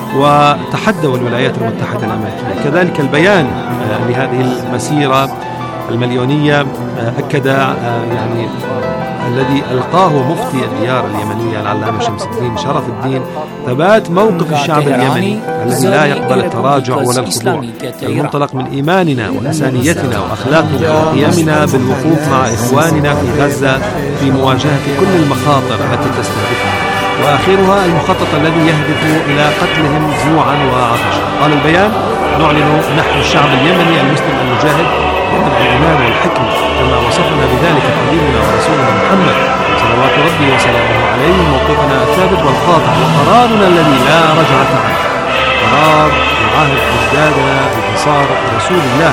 وتحدوا الولايات المتحدة الأمريكية. كذلك البيان لهذه المسيرة المليونية أكد يعني الذي ألقاه مفتي الديار اليمنية العلامة شمس الدين شرف الدين ثبات موقف الشعب اليمني الذي لا يقبل التراجع ولا الخضوع، المنطلق من إيماننا وإنسانيتنا وأخلاقنا وقيمنا بالوقوف مع إخواننا في غزة في مواجهة كل المخاطر التي تستهدفها، وآخرها المخطط الذي يهدف إلى قتلهم جوعا وعطشا. قال البيان: نعلن نحن الشعب اليمني المسلم المجاهد من الإيمان والحكمة كما وصفنا بذلك حبيبنا ورسولنا محمد صلوات ربي وسلامه عليه موقفنا الثابت والقاطع وقرارنا الذي لا رجعة عنه، قرار يعاهد أجدادنا بانتصار رسول الله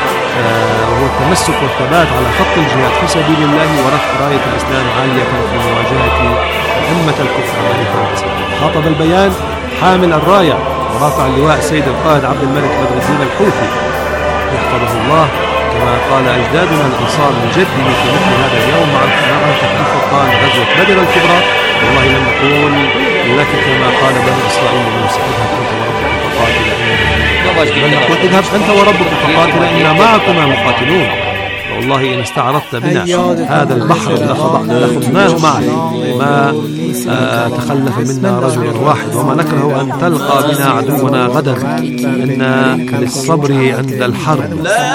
وهو التمسك والثبات على خط الجهاد في سبيل الله ورفع راية الإسلام عالية في مواجهة أئمة الكفر أمريكا وإسرائيل. خاطب البيان حامل الراية ورافع اللواء السيد القائد عبد الملك بدر الدين الحوثي يحفظه الله، كما قال أجدادنا الأنصار المجدد في مثل هذا اليوم مع معركة الفرقان غزوة بدر الكبرى: والله لن نقول لك كما قال بني إسرائيل لموسى اذهب أنت وربك فقاتل إنا معكما مقاتلون. والله إن استعرضت بنا هذا البحر لخضناه معك، ما تخلف منا رجل واحد، وما نكره أن تلقى بنا عدونا غدا، إن للصبر عند الحرب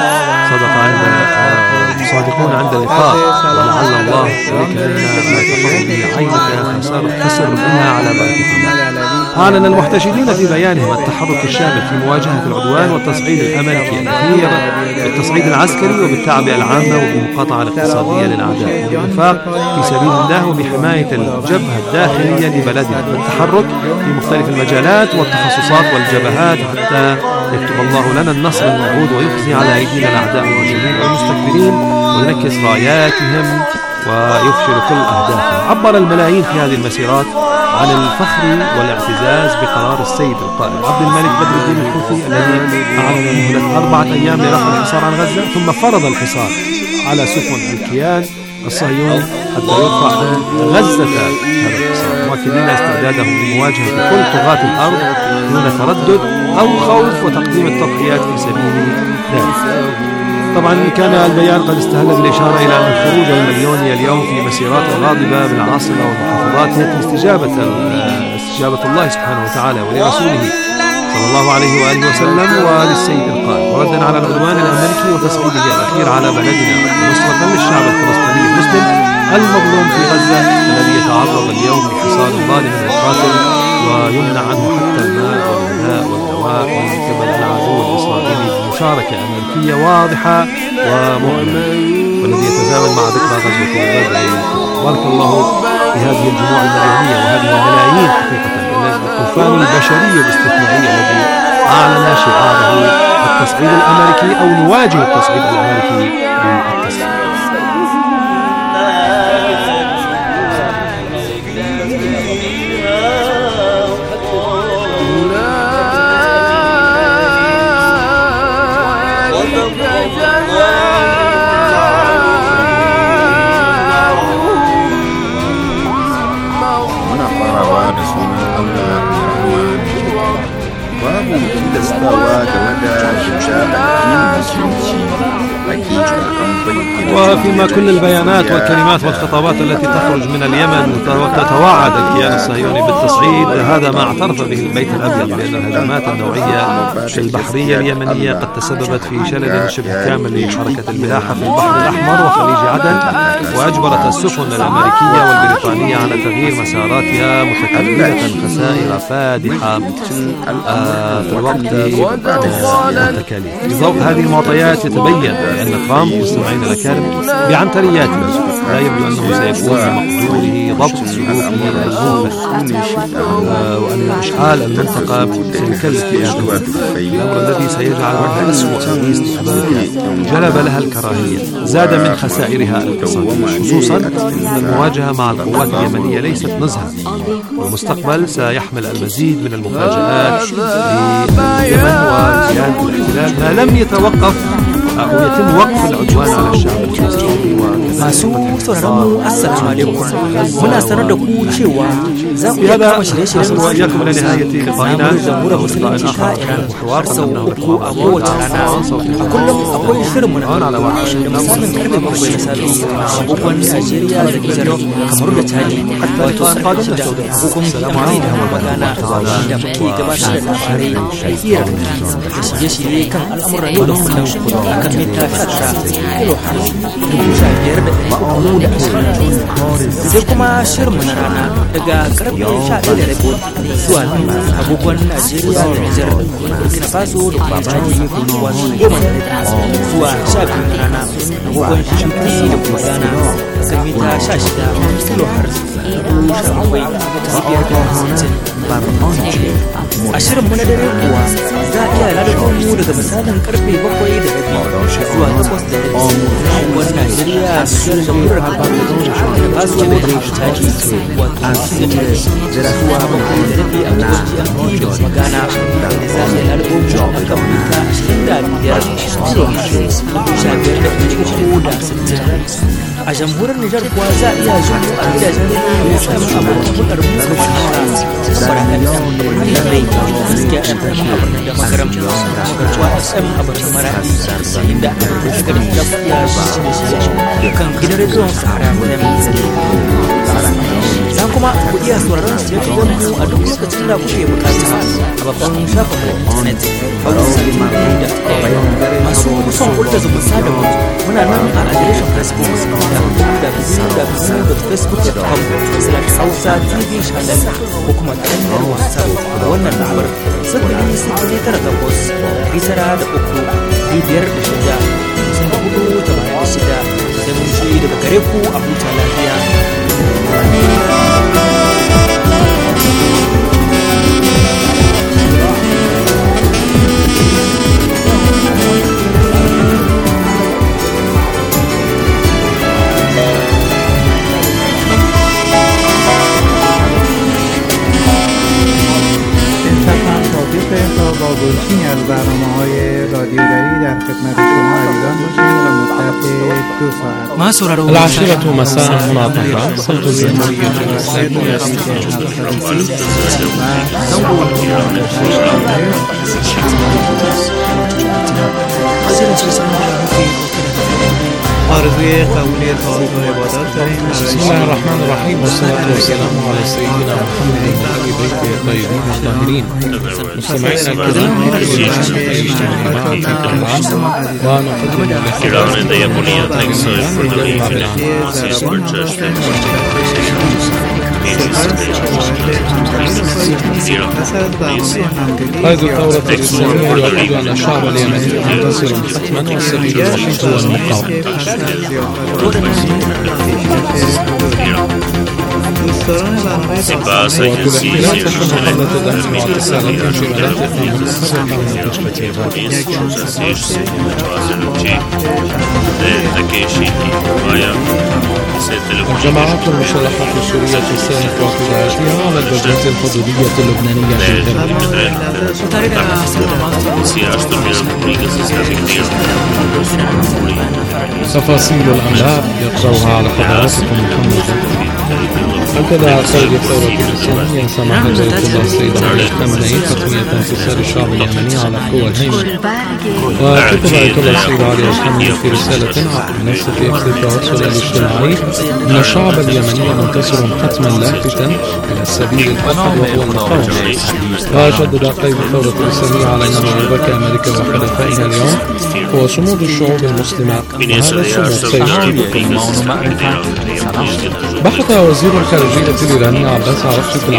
صادقون عند اللقاء، ولعل الله بك منا ما تفضل به عينك فسر بنا على بركة الله. أعلن المحتشدين في بيانهم التحرك الشامل في مواجهة العدوان والتصعيد الأمريكي الأخير بالتصعيد العسكري وبالتعبئة العامة وبالمقاطعة الاقتصادية للأعداء والإنفاق في سبيل الله وبحماية الجبهة الداخلية لبلدنا، والتحرك في مختلف المجالات والتخصصات والجبهات حتى يكتب الله لنا النصر الموعود ويخزي على أيدينا الأعداء المجرمين والمستكبرين وينكس راياتهم ويفشل كل أهدافهم. عبر الملايين في هذه المسيرات عن الفخر والاعتزاز بقرار السيد القائد عبد الملك بدر الدين الحوثي الذي أعلن مهلة 4 أيام لرفع الحصار عن غزة، ثم فرض الحصار على سفن الكيان الصهيوني حتى يرفع غزة هذا الحصار، مؤكدين استعدادهم لمواجهة كل طغاة الأرض دون تردد أو خوف وتقديم التضحيات في سبيل ذلك. طبعا كان البيان قد استهل بالإشارة إلى أن الخروج المليوني اليوم في مسيرات غاضبة بالعاصمة والمحافظات يأتي استجابة الله سبحانه وتعالى ولرسوله صلى الله عليه وآله وسلم وللسيد القائد، وردا على العدوان الأمريكي وتصعيده الأخير على بلدنا ونصرة للشعب الفلسطيني المسلم المظلوم في غزة الذي يتعرض اليوم لحصار ظالم وقاتل ويمنع عنه حتى الماء والغذاء والدواء من قبل العدو الإسرائيلي بمشاركة أمريكية واضحة ومؤلمة، والذي يتزامن مع ذكرى غزوة بدر. بارك الله في هذه الجموع المليونية وهذه الملايين حقيقة الطوفان البشري الاستثنائي الذي أعلن شعاره التصعيد الأمريكي أو نواجه التصعيد الأمريكي بالتصعيد. tilastawa game da zuciya addinin musulunci ake cewa an bayyana وفيما كل البيانات والكلمات والخطابات التي تخرج من اليمن وتتواعد الكيان الصهيوني بالتصعيد، هذا ما اعترف به البيت الأبيض بأن الهجمات النوعية في البحرية اليمنية قد تسببت في شلل شبه كامل لحركة الباحة في البحر الأحمر وخليج عدن، وأجبرت السفن الأمريكية والبريطانية على تغيير مساراتها متكلفة خسائر فادحة في الوقت والتكاليف. في ضوء هذه المعطيات يتبين بأن ترامب مستمعين الأكارم بعنترياته لا يبدو أنه سيكون بمقدوره ضبط سلوكه المهمل، وأن إشعال المنطقة سيكلف فيها دول، الأمر الذي سيجعل منها أسوأ استحبابها جلب لها الكراهية، زاد من خسائرها الاقتصادية، خصوصا أن المواجهة مع القوات اليمنية ليست نزهة. المستقبل سيحمل المزيد من المفاجآت لليمن وكيان الاحتلال ما لم يتوقف أو يتم وقف العدوان على الشعب الفلسطيني. masu sauraron mu assalamu alaikum, muna sanar da ku cewa za ku iya kama shirye-shiryen jamhuriyar musulunci ta Iran sau uku a kowace rana. A kullum akwai shirinmu na da misalin karfe 7 na safe agogon Najeriya da Nijar kamar da Chadi, wato karfe 6 agogon Yamai da Magana, da muke gabatar da labarai hira da shirye-shirye kan al'amuran yau da kullum akan mita 19 sai kuma shirinmu na rana daga karfe 11:30 zuwa nan agogon Najeriya da Nijar da Burkina Faso da kuma Chadi, wato 10 zuwa 12 na rana agogon Shinkiri da kuma Ghana kan mita 16 kHz 1760. A shirinmu na dare kuwa za a iya lalata mu daga misalin karfe 7:30 zuwa 8:30 agogon Najeriya da jamhuriyar Kamaru da Faso da Chadi, wato 6:30 zuwa 7:30 agogon GMT da kuma Ghana, da za a iya lalata mu a kan mita 25 a jamhuriyar Nijar kuwa za a iya jin mu a gidajen rediyo FM abokan hudar mu da shahara Barakan FM gaskiya FM a birnin da Magaram, Magarwa FM a birnin Maradi, inda aka da ya shi kan gidan rediyon Sahara FM. Za kuma ku iya sauraron shirye-shiryen mu a duk lokacin da kuke bukata a babban shafin mu internet hausa.com. Masu son hulɗa zumunta da mu muna nan a adireshin Facebook www.facebook.com/Hausa TV Channel ko kuma ta hanyar WhatsApp da wannan lambar 00993-556-486 sai mun ci daga gare ku a huta lafiya. با گلچینی از برنامه‌های رادیوگری در خدمت شما عزیزان باشیم و مدت 2 ساعت. العاشرة مساء هنا طهران، صوت الجمهورية الإسلامية. آرزوی قبولی طاعات و عبادات داریم. بسم الله الرحمن الرحيم، والصلاة والسلام على سيدنا محمد وآل بيته الطيبين الطاهرين. مستمعينا الكرام، Iran e Japonia theksoj për dënimin e informacionit për çështje هذه الثورة الإسلامية يعتقد أن الشعب اليمني منتصر حتما، والسبيل الوحيد هو المقاومة. سپاس اجنسی الجماعات المسلحة السورية تستهدف اعتداءاتها على البلدات الحدودية اللبنانية في تفاصيل الأنباء يقرأها على حضراتكم محمد هكذا قيد الثورة الإسلامية سمح بيت الله السيد علي خامنئي تقوية انتصار الشعب اليمني على قوى الهيمنة. وكتب بيت الله السيد علي خامنئي في رسالة على منصة إكس التواصل الاجتماعي أن الشعب اليمني منتصر حتما لافتا إلى السبيل الآخر وهو المقاومة. وشدد قيد الثورة الإسلامية على أن ما أدرك أمريكا وحلفائها اليوم هو صمود الشعوب المسلمة، وهذا الصمود سيستمر. بحث وزير الخارجية الإيراني عباس عرفتي في